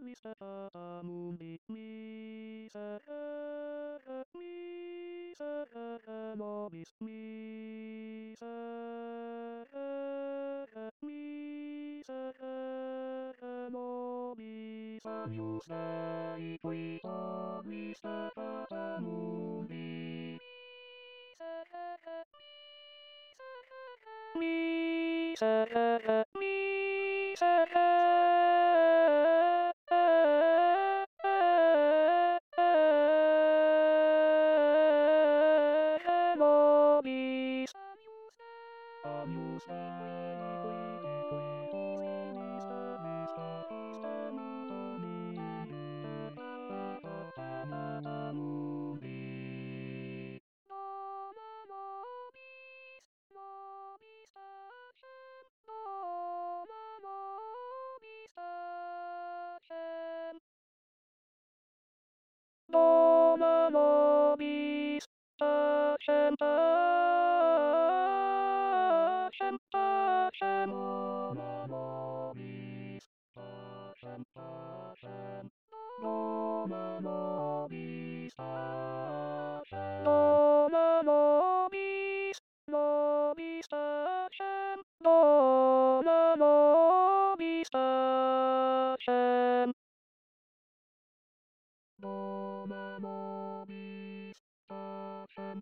Mr. Mundi, Mr. Mr. Nobis, Mr. Mr. Nobis, Agnus Dei Quito, Mr. Mundi, Mr. Nobis, Agnus Dei Mundi. Dona nobis pacem pacem pacem Dona nobis pacem pacem Dona nobis pacem Dona nobis nobis pacem Dona nobis pacem Dona nobis pacem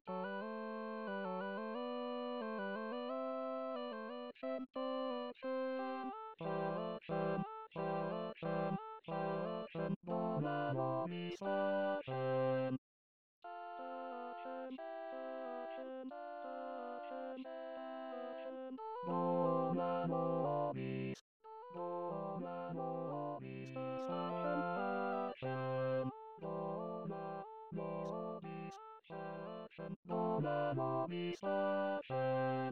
pacem pacem pacem pacem pacem Dona nobis pacem pacem pacem pacem pacem Dona nobis Dona nobis pacem pacem Dona nobis pacem Dona nobis pacem